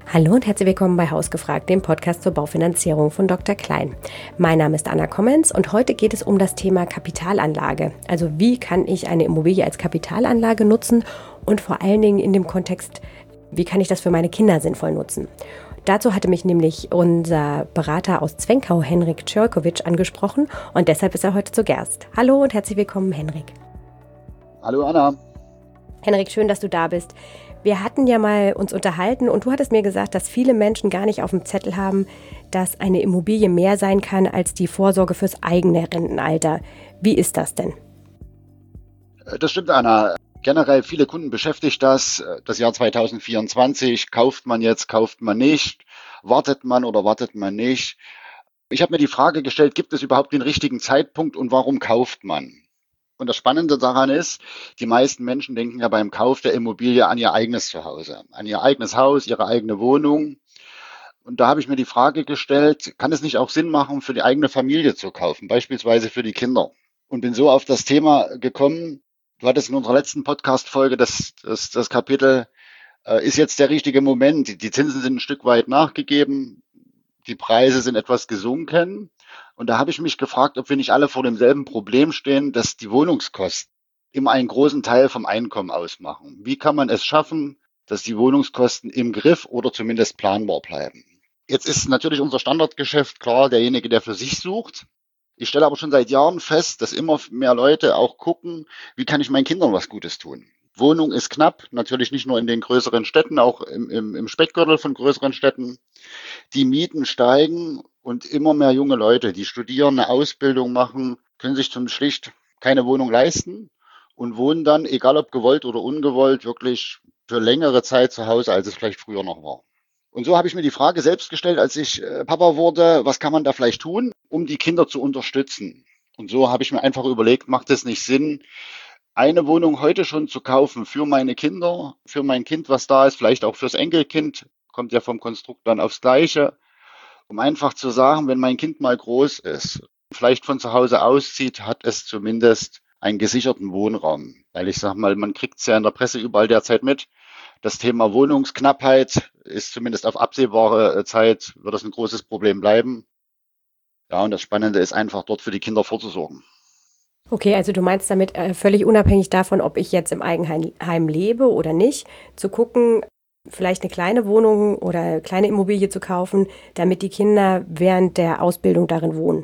Hallo und herzlich willkommen bei Hausgefragt, dem Podcast zur Baufinanzierung von Dr. Klein. Mein Name ist Anna Kommens und heute geht es um das Thema Kapitalanlage. Also wie kann ich eine Immobilie als Kapitalanlage nutzen und vor allen Dingen in dem Kontext, wie kann ich das für meine Kinder sinnvoll nutzen? Dazu hatte mich nämlich unser Berater aus Zwenkau, Henrik Tschörkovic, angesprochen und deshalb ist er heute zu Gast. Hallo und herzlich willkommen, Henrik. Hallo Anna. Henrik, schön, dass du da bist. Wir hatten ja mal uns unterhalten und du hattest mir gesagt, dass viele Menschen gar nicht auf dem Zettel haben, dass eine Immobilie mehr sein kann als die Vorsorge fürs eigene Rentenalter. Wie ist das denn? Das stimmt, Anna. Generell viele Kunden beschäftigt das. Das Jahr 2024, kauft man jetzt, kauft man nicht, wartet man oder wartet man nicht. Ich habe mir die Frage gestellt, gibt es überhaupt den richtigen Zeitpunkt und warum kauft man? Und das Spannende daran ist, die meisten Menschen denken ja beim Kauf der Immobilie an ihr eigenes Zuhause, an ihr eigenes Haus, ihre eigene Wohnung. Und da habe ich mir die Frage gestellt, kann es nicht auch Sinn machen, für die eigene Familie zu kaufen, beispielsweise für die Kinder? Und bin so auf das Thema gekommen. Du hattest in unserer letzten Podcast-Folge das Kapitel, ist jetzt der richtige Moment. Die Zinsen sind ein Stück weit nachgegeben, die Preise sind etwas gesunken. Und da habe ich mich gefragt, ob wir nicht alle vor demselben Problem stehen, dass die Wohnungskosten immer einen großen Teil vom Einkommen ausmachen. Wie kann man es schaffen, dass die Wohnungskosten im Griff oder zumindest planbar bleiben? Jetzt ist natürlich unser Standardgeschäft klar derjenige, der für sich sucht. Ich stelle aber schon seit Jahren fest, dass immer mehr Leute auch gucken, wie kann ich meinen Kindern was Gutes tun? Wohnung ist knapp, natürlich nicht nur in den größeren Städten, auch im Speckgürtel von größeren Städten. Die Mieten steigen und immer mehr junge Leute, die studieren, eine Ausbildung machen, können sich zum schlicht keine Wohnung leisten und wohnen dann, egal ob gewollt oder ungewollt, wirklich für längere Zeit zu Hause, als es vielleicht früher noch war. Und so habe ich mir die Frage selbst gestellt, als ich Papa wurde, was kann man da vielleicht tun, um die Kinder zu unterstützen? Und so habe ich mir einfach überlegt, macht es nicht Sinn, eine Wohnung heute schon zu kaufen für meine Kinder, für mein Kind, was da ist, vielleicht auch fürs Enkelkind, kommt ja vom Konstrukt dann aufs Gleiche, um einfach zu sagen, wenn mein Kind mal groß ist, vielleicht von zu Hause auszieht, hat es zumindest einen gesicherten Wohnraum. Weil ich sage mal, man kriegt es ja in der Presse überall derzeit mit. Das Thema Wohnungsknappheit ist zumindest auf absehbare Zeit, wird das ein großes Problem bleiben. Ja, und das Spannende ist einfach, dort für die Kinder vorzusorgen. Okay, also du meinst damit völlig unabhängig davon, ob ich jetzt im Eigenheim lebe oder nicht, zu gucken, vielleicht eine kleine Wohnung oder kleine Immobilie zu kaufen, damit die Kinder während der Ausbildung darin wohnen.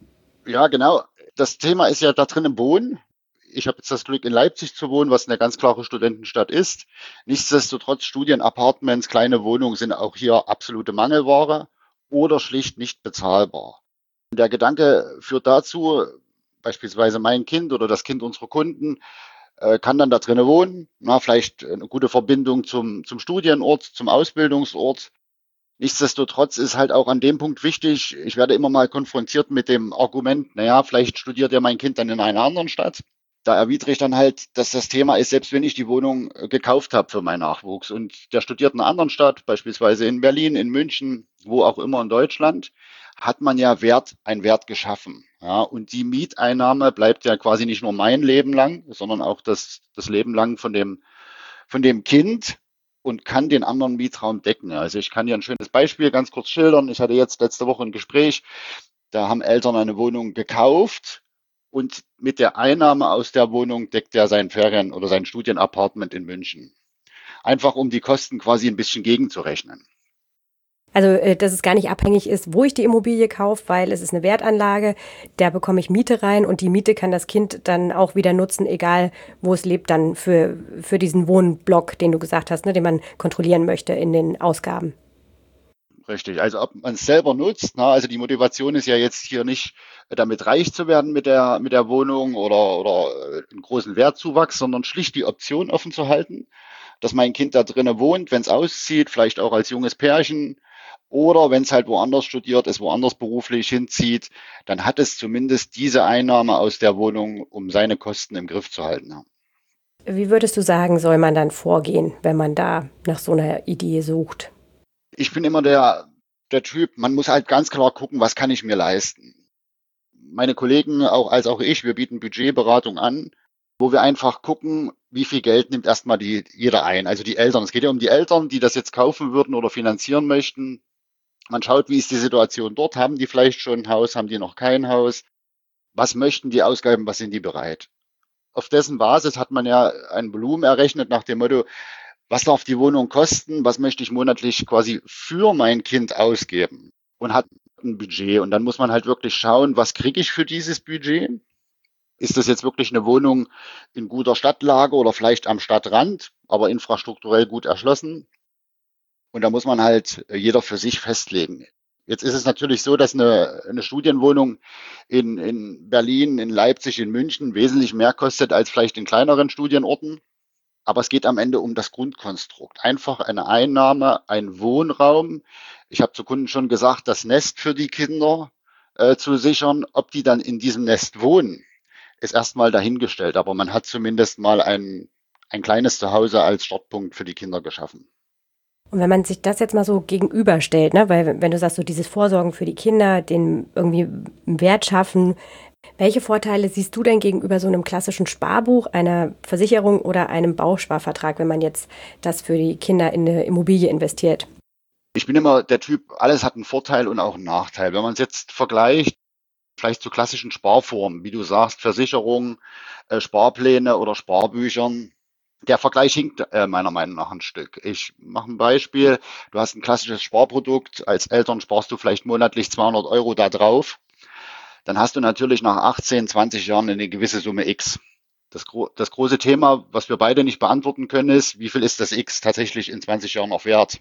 Ja, genau. Das Thema ist ja da drin im Wohnen. Ich habe jetzt das Glück, in Leipzig zu wohnen, was eine ganz klare Studentenstadt ist. Nichtsdestotrotz, Studienapartments, kleine Wohnungen sind auch hier absolute Mangelware oder schlicht nicht bezahlbar. Und der Gedanke führt dazu, beispielsweise mein Kind oder das Kind unserer Kunden kann dann da drinnen wohnen, vielleicht eine gute Verbindung zum Studienort, zum Ausbildungsort. Nichtsdestotrotz ist halt auch an dem Punkt wichtig, ich werde immer mal konfrontiert mit dem Argument, naja, vielleicht studiert ja mein Kind dann in einer anderen Stadt. Da erwidere ich dann halt, dass das Thema ist, selbst wenn ich die Wohnung gekauft habe für meinen Nachwuchs und der studiert in einer anderen Stadt, beispielsweise in Berlin, in München, wo auch immer in Deutschland, hat man ja einen Wert geschaffen. Ja, und die Mieteinnahme bleibt ja quasi nicht nur mein Leben lang, sondern auch das Leben lang von dem Kind und kann den anderen Mietraum decken. Also ich kann dir ein schönes Beispiel ganz kurz schildern. Ich hatte jetzt letzte Woche ein Gespräch, da haben Eltern eine Wohnung gekauft und mit der Einnahme aus der Wohnung deckt er sein Ferien- oder sein Studienapartment in München. Einfach um die Kosten quasi ein bisschen gegenzurechnen. Also, dass es gar nicht abhängig ist, wo ich die Immobilie kaufe, weil es ist eine Wertanlage, da bekomme ich Miete rein und die Miete kann das Kind dann auch wieder nutzen, egal wo es lebt, dann für diesen Wohnblock, den du gesagt hast, ne, den man kontrollieren möchte in den Ausgaben. Richtig, also ob man es selber nutzt, also die Motivation ist ja jetzt hier nicht, damit reich zu werden mit der Wohnung oder einen großen Wertzuwachs, sondern schlicht die Option offen zu halten, dass mein Kind da drinnen wohnt, wenn es auszieht, vielleicht auch als junges Pärchen oder wenn es halt woanders studiert, es woanders beruflich hinzieht, dann hat es zumindest diese Einnahme aus der Wohnung, um seine Kosten im Griff zu halten. Ja. Wie würdest du sagen, soll man dann vorgehen, wenn man da nach so einer Idee sucht? Ich bin immer der Typ, man muss halt ganz klar gucken, was kann ich mir leisten. Meine Kollegen, auch ich, wir bieten Budgetberatung an. wo wir einfach gucken, wie viel Geld nimmt erstmal jeder ein. Also die Eltern. Es geht ja um die Eltern, die das jetzt kaufen würden oder finanzieren möchten. Man schaut, wie ist die Situation dort? Haben die vielleicht schon ein Haus? Haben die noch kein Haus? Was möchten die ausgeben? Was sind die bereit? Auf dessen Basis hat man ja ein Volumen errechnet nach dem Motto, was darf die Wohnung kosten? Was möchte ich monatlich quasi für mein Kind ausgeben? Und hat ein Budget. Und dann muss man halt wirklich schauen, was kriege ich für dieses Budget? Ist das jetzt wirklich eine Wohnung in guter Stadtlage oder vielleicht am Stadtrand, aber infrastrukturell gut erschlossen? Und da muss man halt jeder für sich festlegen. Jetzt ist es natürlich so, dass eine Studienwohnung in Berlin, in Leipzig, in München wesentlich mehr kostet als vielleicht in kleineren Studienorten. Aber es geht am Ende um das Grundkonstrukt. Einfach eine Einnahme, ein Wohnraum. Ich habe zu Kunden schon gesagt, das Nest für die Kinder zu sichern. Ob die dann in diesem Nest wohnen, ist erstmal dahingestellt. Aber man hat zumindest mal ein kleines Zuhause als Startpunkt für die Kinder geschaffen. Und wenn man sich das jetzt mal so gegenüberstellt, ne, weil wenn du sagst, so dieses Vorsorgen für die Kinder, den irgendwie einen Wert schaffen, welche Vorteile siehst du denn gegenüber so einem klassischen Sparbuch, einer Versicherung oder einem Bausparvertrag, wenn man jetzt das für die Kinder in eine Immobilie investiert? Ich bin immer der Typ, alles hat einen Vorteil und auch einen Nachteil. Wenn man es jetzt vergleicht, vielleicht zu klassischen Sparformen, wie du sagst, Versicherungen, Sparpläne oder Sparbüchern, der Vergleich hinkt meiner Meinung nach ein Stück. Ich mache ein Beispiel. Du hast ein klassisches Sparprodukt. Als Eltern sparst du vielleicht monatlich 200 Euro da drauf. Dann hast du natürlich nach 18, 20 Jahren eine gewisse Summe X. Das große Thema, was wir beide nicht beantworten können, ist, wie viel ist das X tatsächlich in 20 Jahren noch wert?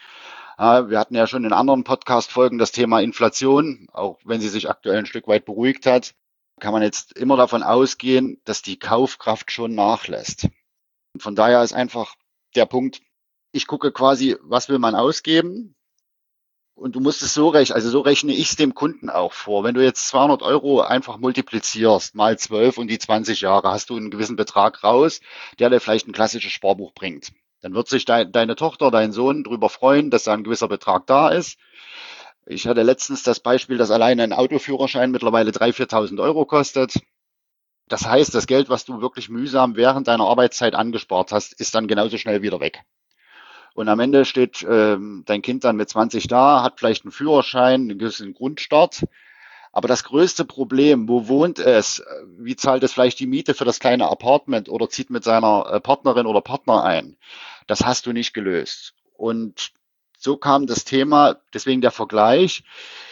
Wir hatten ja schon in anderen Podcast-Folgen das Thema Inflation, auch wenn sie sich aktuell ein Stück weit beruhigt hat, kann man jetzt immer davon ausgehen, dass die Kaufkraft schon nachlässt. Von daher ist einfach der Punkt, ich gucke quasi, was will man ausgeben? Und du musst es so rechnen, also so rechne ich es dem Kunden auch vor. Wenn du jetzt 200 Euro einfach multiplizierst mal 12 und die 20 Jahre, hast du einen gewissen Betrag raus, der dir vielleicht ein klassisches Sparbuch bringt. Dann wird sich deine Tochter, dein Sohn darüber freuen, dass da ein gewisser Betrag da ist. Ich hatte letztens das Beispiel, dass alleine ein Autoführerschein mittlerweile 3.000, 4.000 Euro kostet. Das heißt, das Geld, was du wirklich mühsam während deiner Arbeitszeit angespart hast, ist dann genauso schnell wieder weg. Und am Ende steht dein Kind dann mit 20 da, hat vielleicht einen Führerschein, einen gewissen Grundstart. Aber das größte Problem, wo wohnt es? Wie zahlt es vielleicht die Miete für das kleine Apartment oder zieht mit seiner Partnerin oder Partner ein? Das hast du nicht gelöst. Und so kam das Thema, deswegen der Vergleich.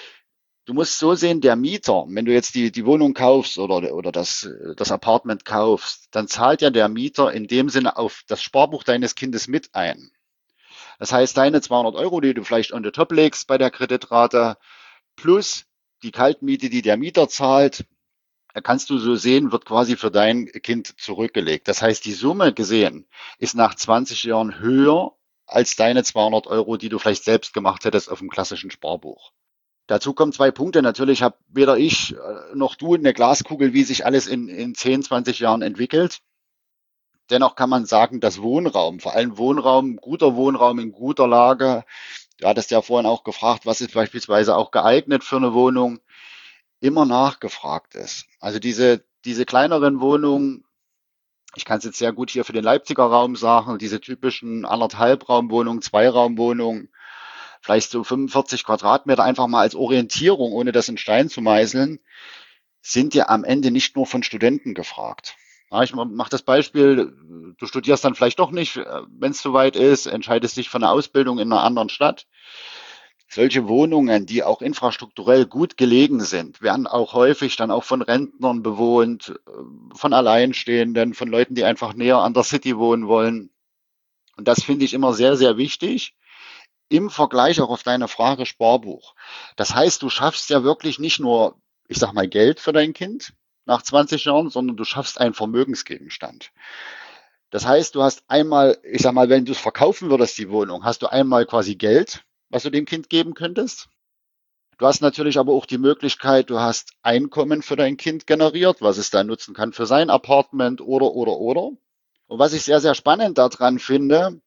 Du musst so sehen, der Mieter, wenn du jetzt die Wohnung kaufst oder das Apartment kaufst, dann zahlt ja der Mieter in dem Sinne auf das Sparbuch deines Kindes mit ein. Das heißt, deine 200 Euro, die du vielleicht on the top legst bei der Kreditrate, plus die Kaltmiete, die der Mieter zahlt, kannst du so sehen, wird quasi für dein Kind zurückgelegt. Das heißt, die Summe gesehen ist nach 20 Jahren höher als deine 200 Euro, die du vielleicht selbst gemacht hättest auf dem klassischen Sparbuch. Dazu kommen zwei Punkte. Natürlich habe weder ich noch du eine Glaskugel, wie sich alles in 10, 20 Jahren entwickelt. Dennoch kann man sagen, dass Wohnraum, vor allem Wohnraum, guter Wohnraum in guter Lage, du hattest ja vorhin auch gefragt, was ist beispielsweise auch geeignet für eine Wohnung, immer nachgefragt ist. Also diese kleineren Wohnungen, ich kann es jetzt sehr gut hier für den Leipziger Raum sagen, diese typischen 1,5 Raumwohnungen, 2 Raumwohnungen, vielleicht so 45 Quadratmeter einfach mal als Orientierung, ohne das in Stein zu meißeln, sind ja am Ende nicht nur von Studenten gefragt. Ja, ich mache das Beispiel, du studierst dann vielleicht doch nicht, wenn es soweit ist, entscheidest dich für eine Ausbildung in einer anderen Stadt. Solche Wohnungen, die auch infrastrukturell gut gelegen sind, werden auch häufig dann auch von Rentnern bewohnt, von Alleinstehenden, von Leuten, die einfach näher an der City wohnen wollen. Und das finde ich immer sehr, sehr wichtig. Im Vergleich auch auf deine Frage Sparbuch. Das heißt, du schaffst ja wirklich nicht nur, ich sag mal, Geld für dein Kind nach 20 Jahren, sondern du schaffst einen Vermögensgegenstand. Das heißt, du hast einmal, ich sag mal, wenn du es verkaufen würdest, die Wohnung, hast du einmal quasi Geld, was du dem Kind geben könntest. Du hast natürlich aber auch die Möglichkeit, du hast Einkommen für dein Kind generiert, was es dann nutzen kann für sein Apartment oder. Und was ich sehr, sehr spannend daran finde,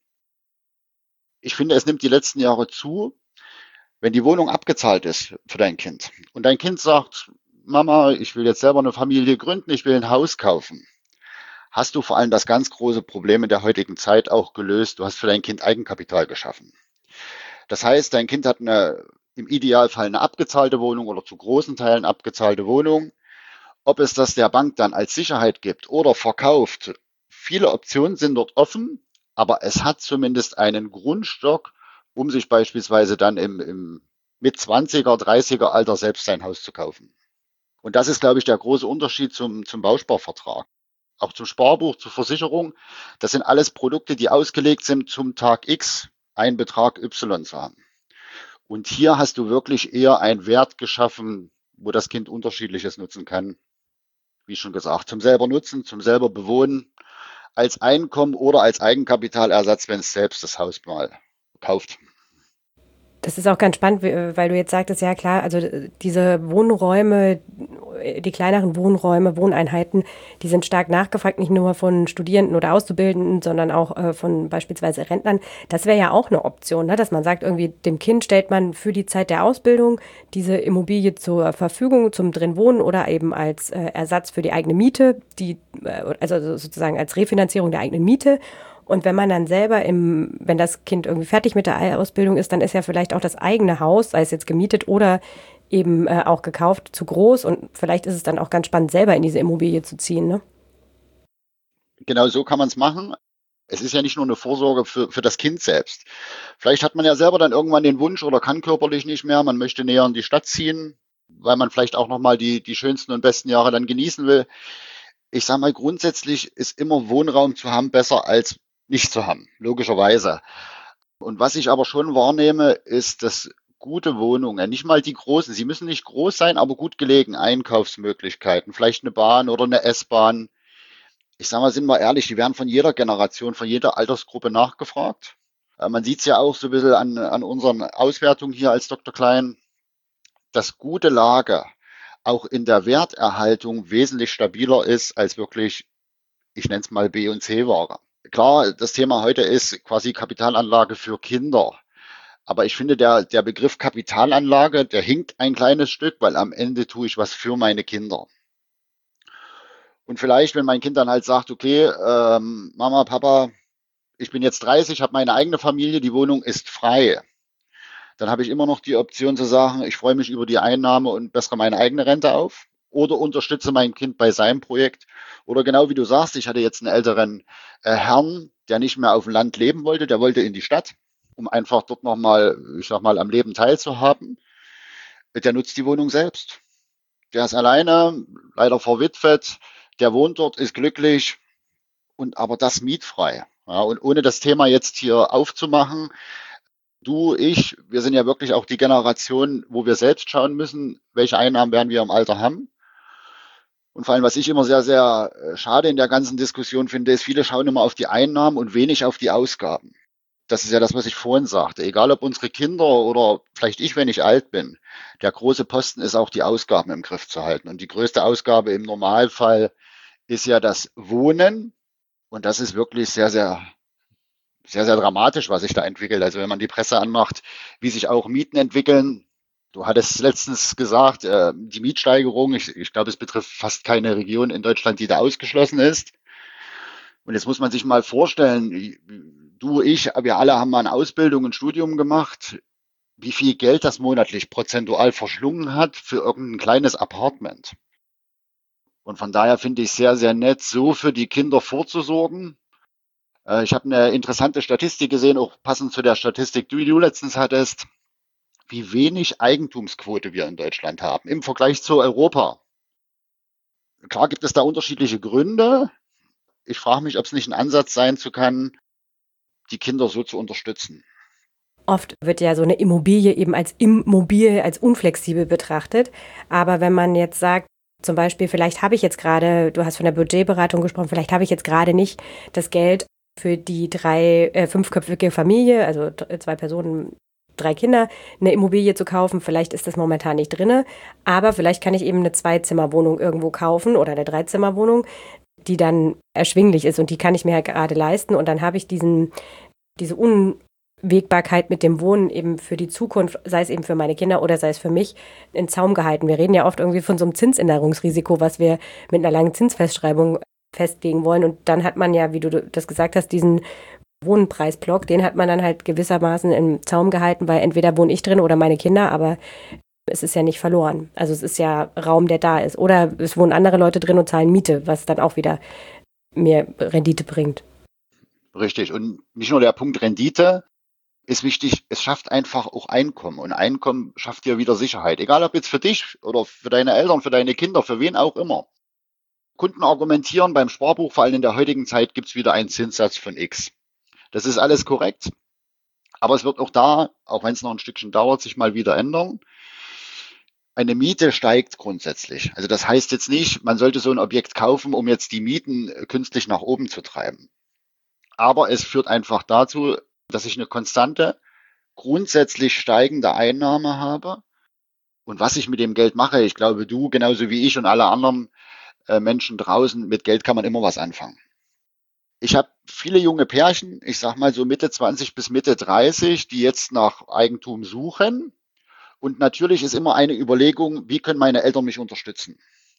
ich finde, es nimmt die letzten Jahre zu, wenn die Wohnung abgezahlt ist für dein Kind und dein Kind sagt, Mama, ich will jetzt selber eine Familie gründen, ich will ein Haus kaufen, hast du vor allem das ganz große Problem in der heutigen Zeit auch gelöst. Du hast für dein Kind Eigenkapital geschaffen. Das heißt, dein Kind hat im Idealfall eine abgezahlte Wohnung oder zu großen Teilen abgezahlte Wohnung. Ob es das der Bank dann als Sicherheit gibt oder verkauft, viele Optionen sind dort offen, aber es hat zumindest einen Grundstock, um sich beispielsweise dann im mit 20er, 30er Alter selbst sein Haus zu kaufen. Und das ist, glaube ich, der große Unterschied zum Bausparvertrag. Auch zum Sparbuch, zur Versicherung. Das sind alles Produkte, die ausgelegt sind, zum Tag X einen Betrag Y zu haben. Und hier hast du wirklich eher einen Wert geschaffen, wo das Kind Unterschiedliches nutzen kann. Wie schon gesagt, zum selber nutzen, zum selber bewohnen, als Einkommen oder als Eigenkapitalersatz, wenn es selbst das Haus mal kauft. Das ist auch ganz spannend, weil du jetzt sagtest, ja klar, also diese Wohnräume, die kleineren Wohnräume, Wohneinheiten, die sind stark nachgefragt, nicht nur von Studierenden oder Auszubildenden, sondern auch von beispielsweise Rentnern. Das wäre ja auch eine Option, ne? Dass man sagt, irgendwie dem Kind stellt man für die Zeit der Ausbildung diese Immobilie zur Verfügung zum drin wohnen oder eben als Ersatz für die eigene Miete, also sozusagen als Refinanzierung der eigenen Miete. Und wenn man dann selber wenn das Kind irgendwie fertig mit der Ausbildung ist, dann ist ja vielleicht auch das eigene Haus, sei es jetzt gemietet oder eben auch gekauft, zu groß. Und vielleicht ist es dann auch ganz spannend, selber in diese Immobilie zu ziehen, ne? Genau so kann man es machen. Es ist ja nicht nur eine Vorsorge für das Kind selbst. Vielleicht hat man ja selber dann irgendwann den Wunsch oder kann körperlich nicht mehr, man möchte näher in die Stadt ziehen, weil man vielleicht auch nochmal die schönsten und besten Jahre dann genießen will. Ich sage mal, grundsätzlich ist immer Wohnraum zu haben besser als nicht zu haben, logischerweise. Und was ich aber schon wahrnehme, ist, dass gute Wohnungen, nicht mal die großen, sie müssen nicht groß sein, aber gut gelegen, Einkaufsmöglichkeiten, vielleicht eine Bahn oder eine S-Bahn. Ich sage mal, sind wir ehrlich, die werden von jeder Generation, von jeder Altersgruppe nachgefragt. Man sieht es ja auch so ein bisschen an unseren Auswertungen hier als Dr. Klein, dass gute Lage auch in der Werterhaltung wesentlich stabiler ist als wirklich, ich nenne es mal B- und C-Ware. Klar, das Thema heute ist quasi Kapitalanlage für Kinder. Aber ich finde, der Begriff Kapitalanlage, der hinkt ein kleines Stück, weil am Ende tue ich was für meine Kinder. Und vielleicht, wenn mein Kind dann halt sagt, okay, Mama, Papa, ich bin jetzt 30, habe meine eigene Familie, die Wohnung ist frei. Dann habe ich immer noch die Option zu sagen, ich freue mich über die Einnahme und bessere meine eigene Rente auf. Oder unterstütze mein Kind bei seinem Projekt. Oder genau wie du sagst, ich hatte jetzt einen älteren Herrn, der nicht mehr auf dem Land leben wollte, der wollte in die Stadt, um einfach dort nochmal, ich sag mal, am Leben teilzuhaben. Der nutzt die Wohnung selbst. Der ist alleine, leider verwitwet, der wohnt dort, ist glücklich und aber das mietfrei. Ja, und ohne das Thema jetzt hier aufzumachen, du, ich, wir sind ja wirklich auch die Generation, wo wir selbst schauen müssen, welche Einnahmen werden wir im Alter haben. Und vor allem, was ich immer sehr, sehr schade in der ganzen Diskussion finde, ist, viele schauen immer auf die Einnahmen und wenig auf die Ausgaben. Das ist ja das, was ich vorhin sagte. Egal ob unsere Kinder oder vielleicht ich, wenn ich alt bin, der große Posten ist auch die Ausgaben im Griff zu halten. Und die größte Ausgabe im Normalfall ist ja das Wohnen. Und das ist wirklich sehr, sehr, sehr, sehr dramatisch, was sich da entwickelt. Also wenn man die Presse anmacht, wie sich auch Mieten entwickeln. Du hattest letztens gesagt, die Mietsteigerung, ich glaube, es betrifft fast keine Region in Deutschland, die da ausgeschlossen ist. Und jetzt muss man sich mal vorstellen, du, ich, wir alle haben mal eine Ausbildung, ein Studium gemacht, wie viel Geld das monatlich prozentual verschlungen hat für irgendein kleines Apartment. Und von daher finde ich es sehr, sehr nett, so für die Kinder vorzusorgen. Ich habe eine interessante Statistik gesehen, auch passend zu der Statistik, die du letztens hattest, wie wenig Eigentumsquote wir in Deutschland haben im Vergleich zu Europa. Klar gibt es da unterschiedliche Gründe. Ich frage mich, ob es nicht ein Ansatz sein zu kann, die Kinder so zu unterstützen. Oft wird ja so eine Immobilie eben als immobil, als unflexibel betrachtet. Aber wenn man jetzt sagt, zum Beispiel, vielleicht habe ich jetzt gerade, du hast von der Budgetberatung gesprochen, vielleicht habe ich jetzt gerade nicht das Geld für die fünfköpfige Familie, also 2 Personen, 3 Kinder, eine Immobilie zu kaufen. Vielleicht ist das momentan nicht drinne, aber vielleicht kann ich eben eine 2-Zimmer-Wohnung irgendwo kaufen oder eine 3-Zimmer-Wohnung, die dann erschwinglich ist und die kann ich mir halt gerade leisten und dann habe ich diese Unwägbarkeit mit dem Wohnen eben für die Zukunft, sei es eben für meine Kinder oder sei es für mich, in Zaum gehalten. Wir reden ja oft irgendwie von so einem Zinsänderungsrisiko, was wir mit einer langen Zinsfestschreibung festlegen wollen. Und dann hat man ja, wie du das gesagt hast, diesen Wohnpreisblock, den hat man dann halt gewissermaßen im Zaum gehalten, weil entweder wohne ich drin oder meine Kinder, aber es ist ja nicht verloren. Also es ist ja Raum, der da ist. Oder es wohnen andere Leute drin und zahlen Miete, was dann auch wieder mehr Rendite bringt. Richtig. Und nicht nur der Punkt Rendite ist wichtig, es schafft einfach auch Einkommen. Und Einkommen schafft dir wieder Sicherheit. Egal ob jetzt für dich oder für deine Eltern, für deine Kinder, für wen auch immer. Kunden argumentieren beim Sparbuch, vor allem in der heutigen Zeit, gibt es wieder einen Zinssatz von X. Das ist alles korrekt. Aber es wird auch da, auch wenn es noch ein Stückchen dauert, sich mal wieder ändern. Eine Miete steigt grundsätzlich. Also das heißt jetzt nicht, man sollte so ein Objekt kaufen, um jetzt die Mieten künstlich nach oben zu treiben. Aber es führt einfach dazu, dass ich eine konstante, grundsätzlich steigende Einnahme habe. Und was ich mit dem Geld mache, ich glaube, du genauso wie ich und alle anderen Menschen draußen, mit Geld kann man immer was anfangen. Ich habe viele junge Pärchen, ich sag mal so Mitte 20 bis Mitte 30, die jetzt nach Eigentum suchen. Und natürlich ist immer eine Überlegung, wie können meine Eltern mich unterstützen?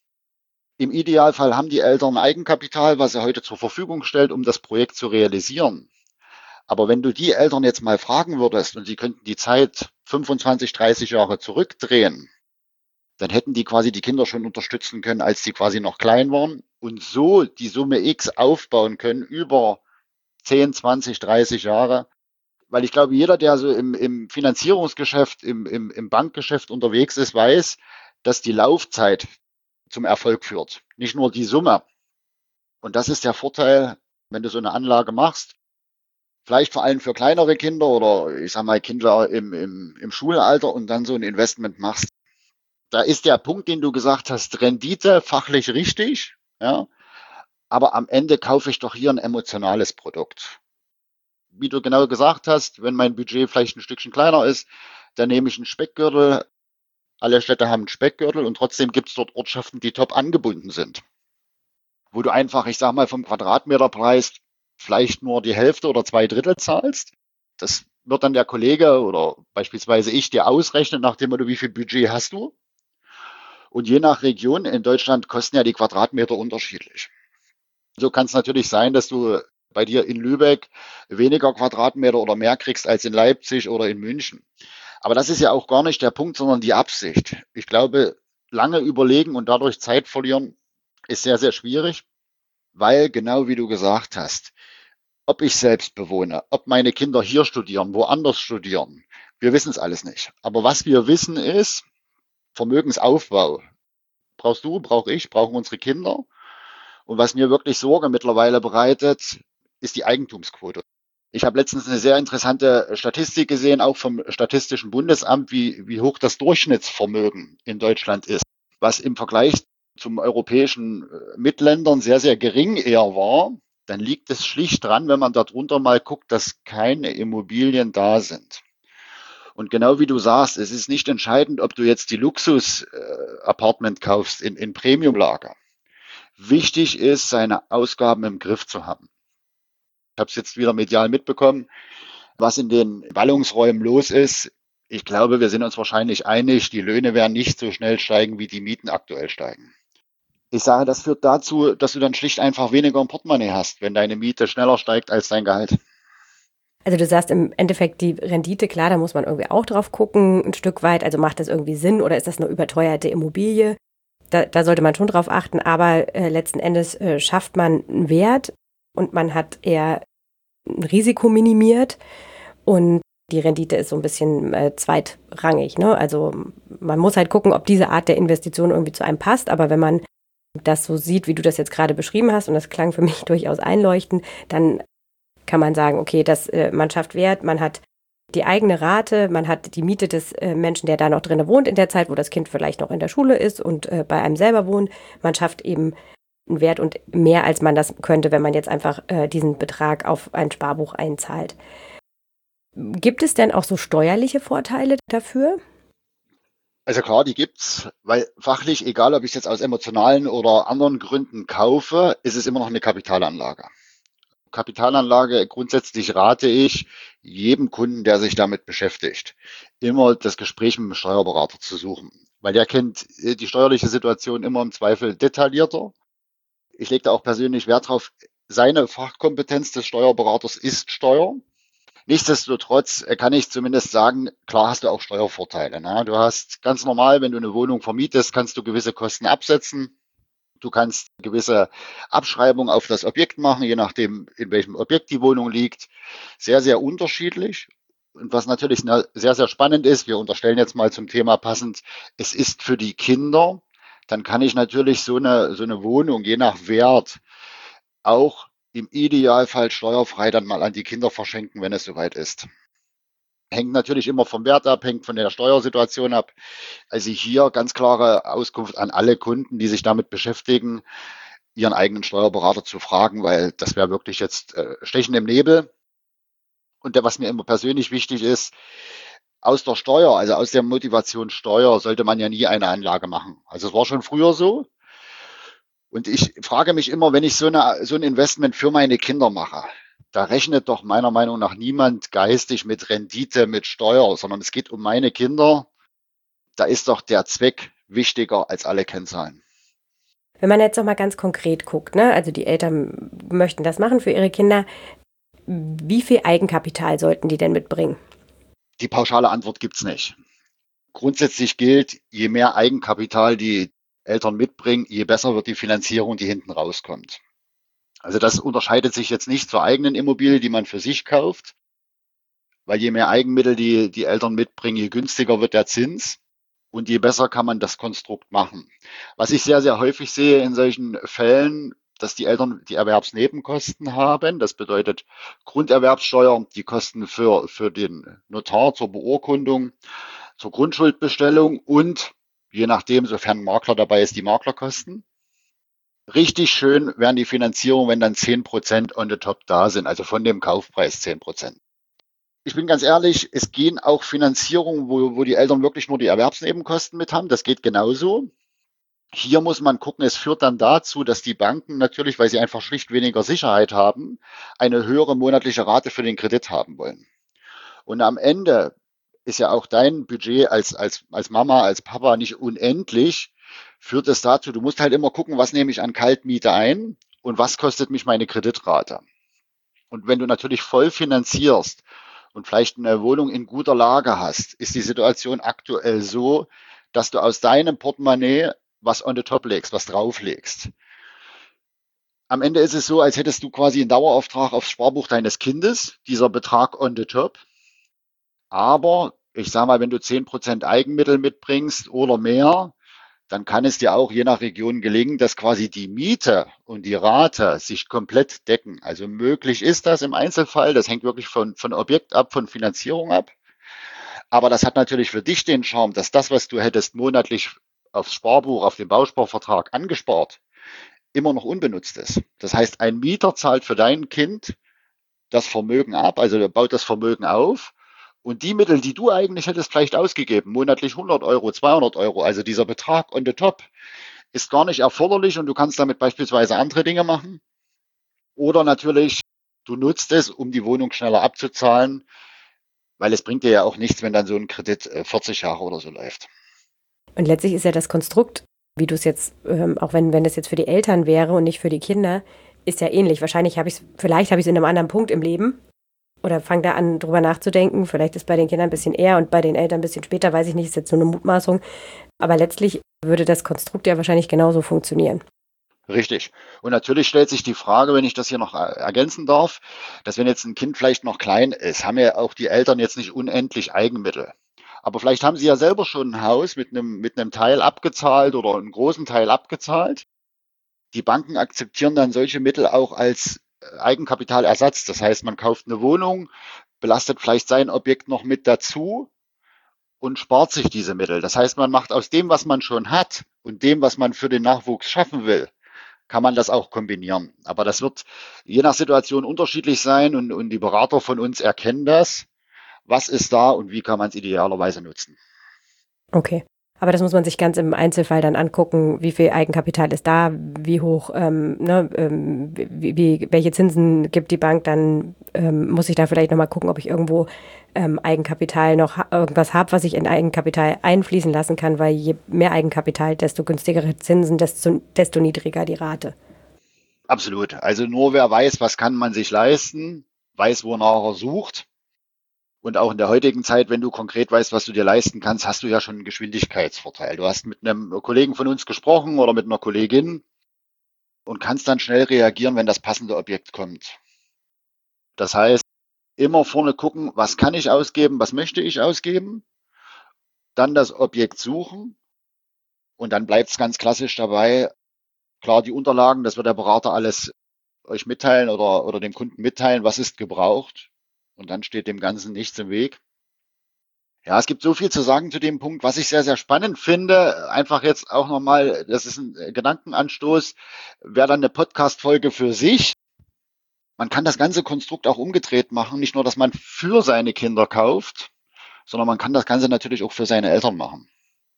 Im Idealfall haben die Eltern Eigenkapital, was sie heute zur Verfügung stellt, um das Projekt zu realisieren. Aber wenn du die Eltern jetzt mal fragen würdest und sie könnten die Zeit 25, 30 Jahre zurückdrehen, dann hätten die quasi die Kinder schon unterstützen können, als die quasi noch klein waren und so die Summe X aufbauen können über 10, 20, 30 Jahre. Weil ich glaube, jeder, der so im Finanzierungsgeschäft, im Bankgeschäft unterwegs ist, weiß, dass die Laufzeit zum Erfolg führt. Nicht nur die Summe. Und das ist der Vorteil, wenn du so eine Anlage machst. Vielleicht vor allem für kleinere Kinder oder ich sag mal Kinder im Schulalter und dann so ein Investment machst. Da ist der Punkt, den du gesagt hast, Rendite fachlich richtig, ja. Aber am Ende kaufe ich doch hier ein emotionales Produkt. Wie du genau gesagt hast, wenn mein Budget vielleicht ein Stückchen kleiner ist, dann nehme ich einen Speckgürtel. Alle Städte haben einen Speckgürtel und trotzdem gibt es dort Ortschaften, die top angebunden sind. Wo du einfach, ich sag mal, vom Quadratmeterpreis vielleicht nur die Hälfte oder 2/3 zahlst. Das wird dann der Kollege oder beispielsweise ich dir ausrechnen, nach dem Motto, wie viel Budget hast du? Und je nach Region in Deutschland kosten ja die Quadratmeter unterschiedlich. So kann es natürlich sein, dass du bei dir in Lübeck weniger Quadratmeter oder mehr kriegst als in Leipzig oder in München. Aber das ist ja auch gar nicht der Punkt, sondern die Absicht. Ich glaube, lange überlegen und dadurch Zeit verlieren ist sehr, sehr schwierig, weil genau wie du gesagt hast, ob ich selbst bewohne, ob meine Kinder hier studieren, woanders studieren, wir wissen es alles nicht. Aber was wir wissen ist, Vermögensaufbau. Brauchst du, brauche ich, brauchen unsere Kinder. Und was mir wirklich Sorge mittlerweile bereitet, ist die Eigentumsquote. Ich habe letztens eine sehr interessante Statistik gesehen, auch vom Statistischen Bundesamt, wie hoch das Durchschnittsvermögen in Deutschland ist, was im Vergleich zum europäischen Mitländern sehr, sehr gering eher war. Dann liegt es schlicht dran, wenn man darunter mal guckt, dass keine Immobilien da sind. Und genau wie du sagst, es ist nicht entscheidend, ob du jetzt die Luxus-Apartment kaufst in Premium-Lage. Wichtig ist, seine Ausgaben im Griff zu haben. Ich habe es jetzt wieder medial mitbekommen, was in den Ballungsräumen los ist. Ich glaube, wir sind uns wahrscheinlich einig, die Löhne werden nicht so schnell steigen, wie die Mieten aktuell steigen. Ich sage, das führt dazu, dass du dann schlicht einfach weniger im Portemonnaie hast, wenn deine Miete schneller steigt als dein Gehalt. Also du sagst im Endeffekt die Rendite, klar, da muss man irgendwie auch drauf gucken, ein Stück weit. Also macht das irgendwie Sinn oder ist das eine überteuerte Immobilie? Da sollte man schon drauf achten, aber letzten Endes schafft man einen Wert und man hat eher ein Risiko minimiert und die Rendite ist so ein bisschen zweitrangig, ne? Also man muss halt gucken, ob diese Art der Investition irgendwie zu einem passt, aber wenn man das so sieht, wie du das jetzt gerade beschrieben hast, und das klang für mich durchaus einleuchtend, dann kann man sagen, okay, man schafft Wert, man hat die eigene Rate, man hat die Miete des Menschen, der da noch drin wohnt in der Zeit, wo das Kind vielleicht noch in der Schule ist und bei einem selber wohnt. Man schafft eben einen Wert und mehr, als man das könnte, wenn man jetzt einfach diesen Betrag auf ein Sparbuch einzahlt. Gibt es denn auch so steuerliche Vorteile dafür? Also klar, die gibt's, weil fachlich, egal ob ich es jetzt aus emotionalen oder anderen Gründen kaufe, ist es immer noch eine Kapitalanlage. Kapitalanlage, grundsätzlich rate ich jedem Kunden, der sich damit beschäftigt, immer das Gespräch mit dem Steuerberater zu suchen, weil der kennt die steuerliche Situation immer im Zweifel detaillierter. Ich lege da auch persönlich Wert drauf. Seine Fachkompetenz des Steuerberaters ist Steuer. Nichtsdestotrotz kann ich zumindest sagen, klar hast du auch Steuervorteile. Ne? Du hast ganz normal, wenn du eine Wohnung vermietest, kannst du gewisse Kosten absetzen. Du kannst gewisse Abschreibungen auf das Objekt machen, je nachdem, in welchem Objekt die Wohnung liegt. Sehr, sehr unterschiedlich. Und was natürlich sehr, sehr spannend ist, wir unterstellen jetzt mal zum Thema passend, es ist für die Kinder, dann kann ich natürlich so eine Wohnung je nach Wert auch im Idealfall steuerfrei dann mal an die Kinder verschenken, wenn es soweit ist. Hängt natürlich immer vom Wert ab, hängt von der Steuersituation ab. Also hier ganz klare Auskunft an alle Kunden, die sich damit beschäftigen, ihren eigenen Steuerberater zu fragen, weil das wäre wirklich jetzt Stechen im Nebel. Und was mir immer persönlich wichtig ist, aus der Steuer, also aus der Motivation Steuer, sollte man ja nie eine Anlage machen. Also es war schon früher so. Und ich frage mich immer, wenn ich so ein Investment für meine Kinder mache, da rechnet doch meiner Meinung nach niemand geistig mit Rendite, mit Steuer, sondern es geht um meine Kinder. Da ist doch der Zweck wichtiger als alle Kennzahlen. Wenn man jetzt noch mal ganz konkret guckt, ne? Also die Eltern möchten das machen für ihre Kinder. Wie viel Eigenkapital sollten die denn mitbringen? Die pauschale Antwort gibt's nicht. Grundsätzlich gilt, je mehr Eigenkapital die Eltern mitbringen, je besser wird die Finanzierung, die hinten rauskommt. Also das unterscheidet sich jetzt nicht zur eigenen Immobilie, die man für sich kauft, weil je mehr Eigenmittel die Eltern mitbringen, je günstiger wird der Zins und je besser kann man das Konstrukt machen. Was ich sehr, sehr häufig sehe in solchen Fällen, dass die Eltern die Erwerbsnebenkosten haben. Das bedeutet Grunderwerbssteuer, die Kosten für den Notar zur Beurkundung, zur Grundschuldbestellung und je nachdem, sofern ein Makler dabei ist, die Maklerkosten. Richtig schön wären die Finanzierungen, wenn dann 10% on the top da sind, also von dem Kaufpreis 10%. Ich bin ganz ehrlich, es gehen auch Finanzierungen, wo die Eltern wirklich nur die Erwerbsnebenkosten mit haben. Das geht genauso. Hier muss man gucken, es führt dann dazu, dass die Banken natürlich, weil sie einfach schlicht weniger Sicherheit haben, eine höhere monatliche Rate für den Kredit haben wollen. Und am Ende ist ja auch dein Budget als Mama, als Papa nicht unendlich, führt es dazu, du musst halt immer gucken, was nehme ich an Kaltmiete ein und was kostet mich meine Kreditrate. Und wenn du natürlich voll finanzierst und vielleicht eine Wohnung in guter Lage hast, ist die Situation aktuell so, dass du aus deinem Portemonnaie was on the top legst, was drauflegst. Am Ende ist es so, als hättest du quasi einen Dauerauftrag aufs Sparbuch deines Kindes, dieser Betrag on the top. Aber ich sage mal, wenn du 10% Eigenmittel mitbringst oder mehr, dann kann es dir auch je nach Region gelingen, dass quasi die Miete und die Rate sich komplett decken. Also möglich ist das im Einzelfall. Das hängt wirklich von Objekt ab, von Finanzierung ab. Aber das hat natürlich für dich den Charme, dass das, was du hättest monatlich aufs Sparbuch, auf den Bausparvertrag angespart, immer noch unbenutzt ist. Das heißt, ein Mieter zahlt für dein Kind das Vermögen ab, also er baut das Vermögen auf. Und die Mittel, die du eigentlich hättest vielleicht ausgegeben, monatlich 100 Euro, 200 Euro, also dieser Betrag on the top, ist gar nicht erforderlich und du kannst damit beispielsweise andere Dinge machen. Oder natürlich, du nutzt es, um die Wohnung schneller abzuzahlen, weil es bringt dir ja auch nichts, wenn dann so ein Kredit 40 Jahre oder so läuft. Und letztlich ist ja das Konstrukt, wie du es jetzt, auch wenn das jetzt für die Eltern wäre und nicht für die Kinder, ist ja ähnlich. Vielleicht habe ich es in einem anderen Punkt im Leben. Oder fang da an, drüber nachzudenken. Vielleicht ist bei den Kindern ein bisschen eher und bei den Eltern ein bisschen später, weiß ich nicht, ist jetzt nur eine Mutmaßung. Aber letztlich würde das Konstrukt ja wahrscheinlich genauso funktionieren. Richtig. Und natürlich stellt sich die Frage, wenn ich das hier noch ergänzen darf, dass wenn jetzt ein Kind vielleicht noch klein ist, haben ja auch die Eltern jetzt nicht unendlich Eigenmittel. Aber vielleicht haben sie ja selber schon ein Haus mit einem Teil abgezahlt oder einen großen Teil abgezahlt. Die Banken akzeptieren dann solche Mittel auch als Eigenkapitalersatz. Das heißt, man kauft eine Wohnung, belastet vielleicht sein Objekt noch mit dazu und spart sich diese Mittel. Das heißt, man macht aus dem, was man schon hat und dem, was man für den Nachwuchs schaffen will, kann man das auch kombinieren. Aber das wird je nach Situation unterschiedlich sein und die Berater von uns erkennen das. Was ist da und wie kann man es idealerweise nutzen? Okay. Aber das muss man sich ganz im Einzelfall dann angucken, wie viel Eigenkapital ist da, wie hoch, welche Zinsen gibt die Bank, dann muss ich da vielleicht nochmal gucken, ob ich irgendwo Eigenkapital noch irgendwas habe, was ich in Eigenkapital einfließen lassen kann, weil je mehr Eigenkapital, desto günstigere Zinsen, desto niedriger die Rate. Absolut. Also nur wer weiß, was kann man sich leisten, weiß, wonach er sucht. Und auch in der heutigen Zeit, wenn du konkret weißt, was du dir leisten kannst, hast du ja schon einen Geschwindigkeitsvorteil. Du hast mit einem Kollegen von uns gesprochen oder mit einer Kollegin und kannst dann schnell reagieren, wenn das passende Objekt kommt. Das heißt, immer vorne gucken, was kann ich ausgeben, was möchte ich ausgeben, dann das Objekt suchen und dann bleibt es ganz klassisch dabei. Klar, die Unterlagen, das wird der Berater alles euch mitteilen oder dem Kunden mitteilen, was ist gebraucht. Und dann steht dem Ganzen nichts im Weg. Ja, es gibt so viel zu sagen zu dem Punkt, was ich sehr, sehr spannend finde. Einfach jetzt auch nochmal, das ist ein Gedankenanstoß, wäre dann eine Podcast-Folge für sich. Man kann das ganze Konstrukt auch umgedreht machen. Nicht nur, dass man für seine Kinder kauft, sondern man kann das Ganze natürlich auch für seine Eltern machen.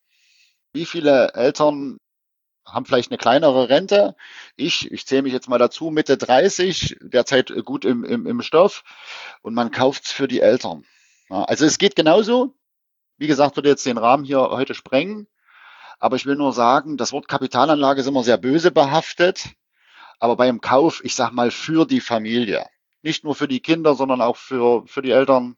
Wie viele Eltern haben vielleicht eine kleinere Rente? Ich zähle mich jetzt mal dazu, Mitte 30, derzeit gut im Stoff. Und man kauft's für die Eltern. Ja, also es geht genauso. Wie gesagt, würde jetzt den Rahmen hier heute sprengen. Aber ich will nur sagen, das Wort Kapitalanlage ist immer sehr böse behaftet. Aber beim Kauf, ich sag mal, für die Familie. Nicht nur für die Kinder, sondern auch für die Eltern.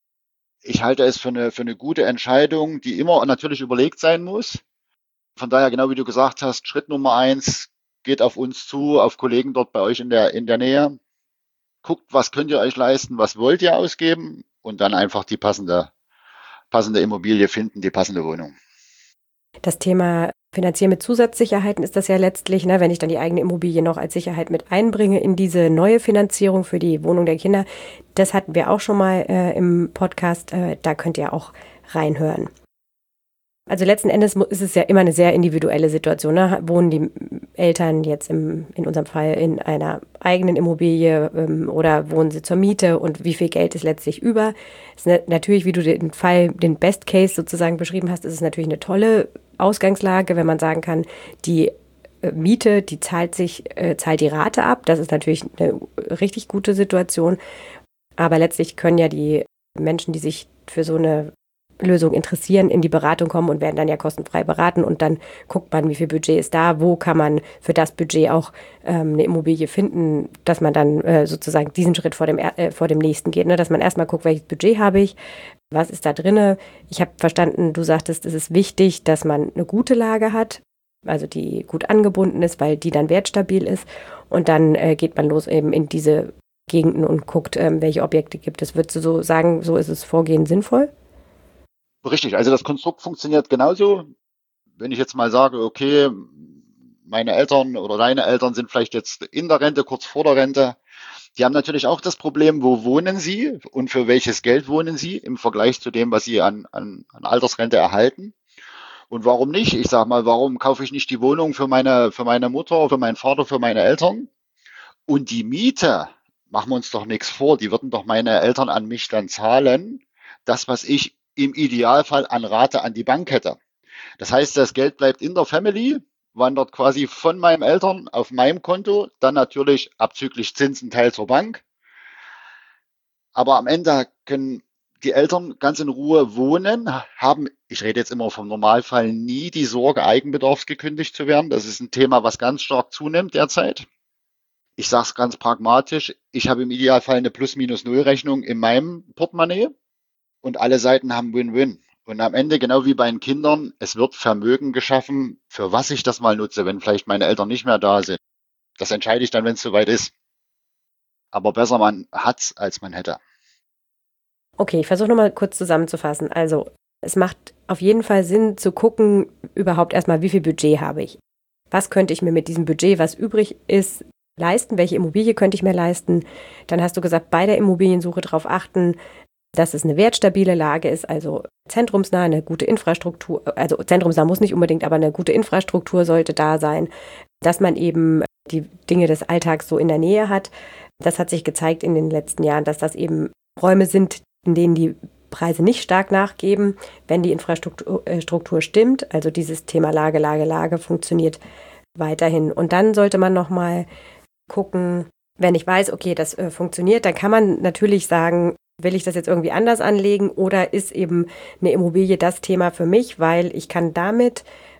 Ich halte es für eine gute Entscheidung, die immer natürlich überlegt sein muss. Von daher, genau wie du gesagt hast, Schritt Nummer 1, geht auf uns zu, auf Kollegen dort bei euch in der Nähe. Guckt, was könnt ihr euch leisten, was wollt ihr ausgeben und dann einfach die passende Immobilie finden, die passende Wohnung. Das Thema Finanzieren mit Zusatzsicherheiten ist das ja letztlich, ne, wenn ich dann die eigene Immobilie noch als Sicherheit mit einbringe in diese neue Finanzierung für die Wohnung der Kinder. Das hatten wir auch schon mal im Podcast, da könnt ihr auch reinhören. Also letzten Endes ist es ja immer eine sehr individuelle Situation. Ne? Wohnen die Eltern jetzt in unserem Fall in einer eigenen Immobilie oder wohnen sie zur Miete und wie viel Geld ist letztlich über? Ist natürlich, wie du den Best Case sozusagen beschrieben hast, ist es natürlich eine tolle Ausgangslage, wenn man sagen kann, die Miete, die zahlt die Rate ab. Das ist natürlich eine richtig gute Situation. Aber letztlich können ja die Menschen, die sich für so eine Lösung interessieren, in die Beratung kommen und werden dann ja kostenfrei beraten und dann guckt man, wie viel Budget ist da, wo kann man für das Budget auch eine Immobilie finden, dass man dann sozusagen diesen Schritt vor dem nächsten geht, ne? Dass man erstmal guckt, welches Budget habe ich, was ist da drinne. Ich habe verstanden, du sagtest, es ist wichtig, dass man eine gute Lage hat, also die gut angebunden ist, weil die dann wertstabil ist und dann geht man los eben in diese Gegenden und guckt, welche Objekte gibt es. Würdest du so sagen, so ist das Vorgehen sinnvoll? Richtig, also das Konstrukt funktioniert genauso. Wenn ich jetzt mal sage, okay, meine Eltern oder deine Eltern sind vielleicht jetzt in der Rente, kurz vor der Rente, die haben natürlich auch das Problem, wo wohnen sie und für welches Geld wohnen sie im Vergleich zu dem, was sie an Altersrente erhalten. Und warum nicht? Ich sage mal, warum kaufe ich nicht die Wohnung für meine Mutter, für meinen Vater, für meine Eltern? Und die Miete, machen wir uns doch nichts vor, die würden doch meine Eltern an mich dann zahlen, das, was ich im Idealfall an Rate an die Bank hätte. Das heißt, das Geld bleibt in der Family, wandert quasi von meinen Eltern auf meinem Konto, dann natürlich abzüglich Zinsen Teil zur Bank. Aber am Ende können die Eltern ganz in Ruhe wohnen, haben, ich rede jetzt immer vom Normalfall, nie die Sorge, eigenbedarfsgekündigt zu werden. Das ist ein Thema, was ganz stark zunimmt derzeit. Ich sage es ganz pragmatisch, ich habe im Idealfall eine Plus-Minus-Null-Rechnung in meinem Portemonnaie. Und alle Seiten haben Win-Win. Und am Ende, genau wie bei den Kindern, es wird Vermögen geschaffen, für was ich das mal nutze, wenn vielleicht meine Eltern nicht mehr da sind. Das entscheide ich dann, wenn es soweit ist. Aber besser man hat's, als man hätte. Okay, ich versuche nochmal kurz zusammenzufassen. Also, es macht auf jeden Fall Sinn zu gucken, überhaupt erstmal, wie viel Budget habe ich? Was könnte ich mir mit diesem Budget, was übrig ist, leisten? Welche Immobilie könnte ich mir leisten? Dann hast du gesagt, bei der Immobiliensuche darauf achten, dass es eine wertstabile Lage ist, also zentrumsnah, eine gute Infrastruktur, also zentrumsnah muss nicht unbedingt, aber eine gute Infrastruktur sollte da sein, dass man eben die Dinge des Alltags so in der Nähe hat. Das hat sich gezeigt in den letzten Jahren, dass das eben Räume sind, in denen die Preise nicht stark nachgeben, wenn die Infrastruktur stimmt. Also dieses Thema Lage funktioniert weiterhin. Und dann sollte man nochmal gucken, wenn ich weiß, okay, das funktioniert, dann kann man natürlich sagen, will ich das jetzt irgendwie anders anlegen oder ist eben eine Immobilie das Thema für mich, weil ich kann damit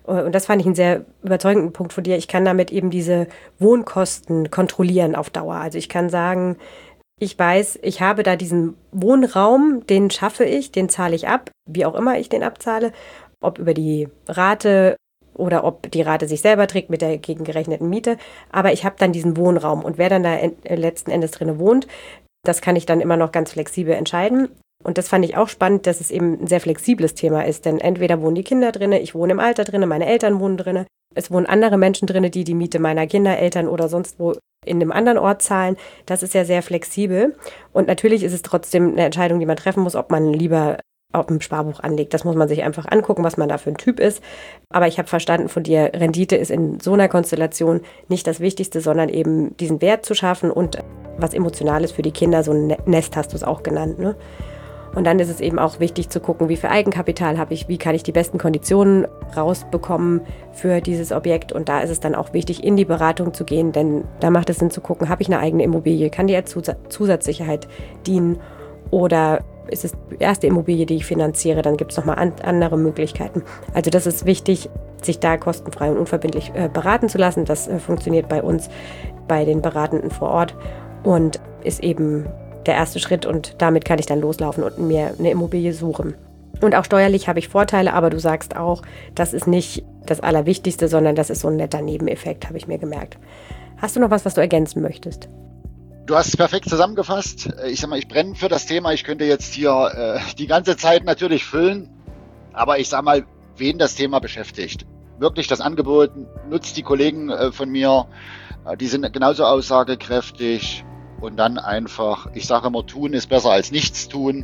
Und das fand ich einen sehr überzeugenden Punkt von dir. Ich kann damit eben diese Wohnkosten kontrollieren auf Dauer. Also ich kann sagen, ich weiß, ich habe da diesen Wohnraum, den schaffe ich, den zahle ich ab, wie auch immer ich den abzahle, ob über die Rate oder ob die Rate sich selber trägt mit der gegengerechneten Miete. Aber ich habe dann diesen Wohnraum und wer dann da letzten Endes drin wohnt, das kann ich dann immer noch ganz flexibel entscheiden. Und das fand ich auch spannend, dass es eben ein sehr flexibles Thema ist, denn entweder wohnen die Kinder drin, ich wohne im Alter drin, meine Eltern wohnen drin, es wohnen andere Menschen drin, die die Miete meiner Kinder, Eltern oder sonst wo in einem anderen Ort zahlen. Das ist ja sehr flexibel. Und natürlich ist es trotzdem eine Entscheidung, die man treffen muss, ob man lieber auf dem Sparbuch anlegt. Das muss man sich einfach angucken, was man da für ein Typ ist. Aber ich habe verstanden von dir, Rendite ist in so einer Konstellation nicht das Wichtigste, sondern eben diesen Wert zu schaffen und was Emotionales für die Kinder, so ein Nest hast du es auch genannt, ne? Und dann ist es eben auch wichtig zu gucken, wie viel Eigenkapital habe ich, wie kann ich die besten Konditionen rausbekommen für dieses Objekt. Und da ist es dann auch wichtig, in die Beratung zu gehen, denn da macht es Sinn zu gucken, habe ich eine eigene Immobilie, kann die als Zusatzsicherheit dienen oder ist es die erste Immobilie, die ich finanziere, dann gibt es nochmal andere Möglichkeiten. Also das ist wichtig, sich da kostenfrei und unverbindlich beraten zu lassen. Das funktioniert bei uns, bei den Beratenden vor Ort und ist eben der erste Schritt und damit kann ich dann loslaufen und mir eine Immobilie suchen. Und auch steuerlich habe ich Vorteile, aber du sagst auch, das ist nicht das Allerwichtigste, sondern das ist so ein netter Nebeneffekt, habe ich mir gemerkt. Hast du noch was du ergänzen möchtest? Du hast es perfekt zusammengefasst. Ich sag mal, ich brenne für das Thema. Ich könnte jetzt hier die ganze Zeit natürlich füllen, aber ich sag mal, wen das Thema beschäftigt. Wirklich das Angebot nutzt die Kollegen von mir, die sind genauso aussagekräftig. Und dann einfach, ich sage immer, tun ist besser als nichts tun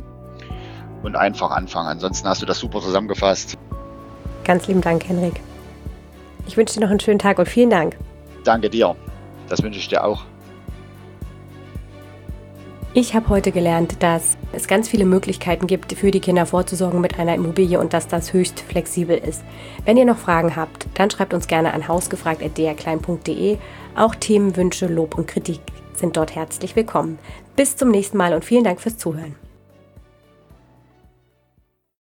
und einfach anfangen. Ansonsten hast du das super zusammengefasst. Ganz lieben Dank, Henrik. Ich wünsche dir noch einen schönen Tag und vielen Dank. Danke dir. Das wünsche ich dir auch. Ich habe heute gelernt, dass es ganz viele Möglichkeiten gibt, für die Kinder vorzusorgen mit einer Immobilie und dass das höchst flexibel ist. Wenn ihr noch Fragen habt, dann schreibt uns gerne an hausgefragt@drklein.de. Auch Themenwünsche, Lob und Kritik sind dort herzlich willkommen. Bis zum nächsten Mal und vielen Dank fürs Zuhören.